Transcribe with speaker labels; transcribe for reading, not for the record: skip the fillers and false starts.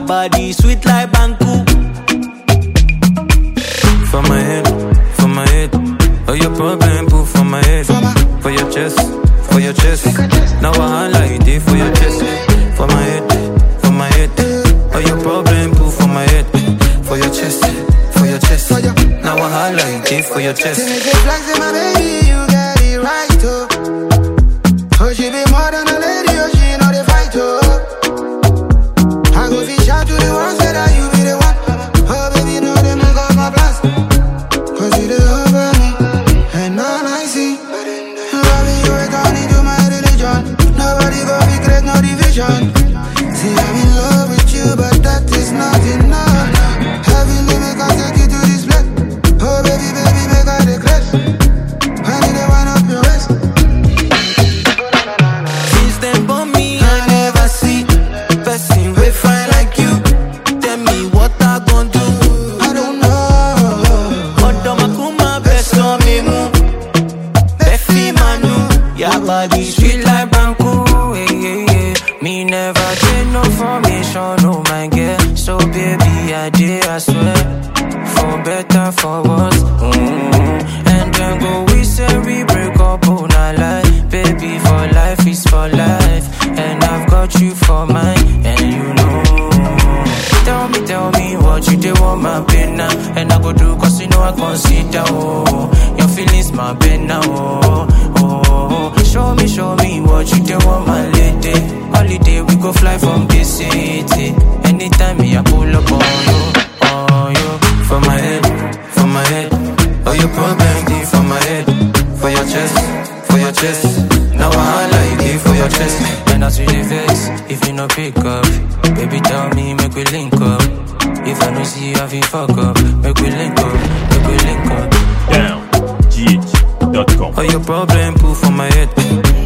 Speaker 1: body sweet like Banku.
Speaker 2: For my head, oh your problem put for my head. For your chest, now I like it for your chest. For my head, oh your problem put for my head. For your chest, now I like it for your chest.
Speaker 3: Make it flex in my baby, you get it right, oh. Oh, she be more than a lady, oh, she know the fight, oh. I go fish out to the ones that you be the one. Oh, baby, know them make up my plans. Cause you the over me, and all I see. Loving you is turning to my religion. Nobody go be great, no division. See, I'm in love with you, but that is not enough. Heavenly make us take you to this place. Oh, baby, make her the grace. I need to wind up your waist.
Speaker 1: Since them born me, I never see person we fine like you. Tell me what I gon' do.
Speaker 3: I don't know.
Speaker 1: Odo makuma best on me move. Befi manu, your body sweet like Banku.
Speaker 2: Me never get no formation, oh my girl. So baby, I did, I swear. For better, for worse. And then go, we say we break up, oh not lie. Baby, for life is for life. And I've got you for mine, and you know. Tell me what you do want my pain now. And I go do cause you know I consider, oh. Your feelings my pain now, oh. Show me what you do want my lady. Holiday, we go fly from this city. Anytime me I pull up on you. For my head, oh your problem deep for my head. For your chest, now I like it for your chest. And as you the vex, if you no pick up, baby tell me make we link up. If I no see you, I feel fuck up. Make we link up.
Speaker 4: Down, GH.com.
Speaker 2: Oh your problem put for my head.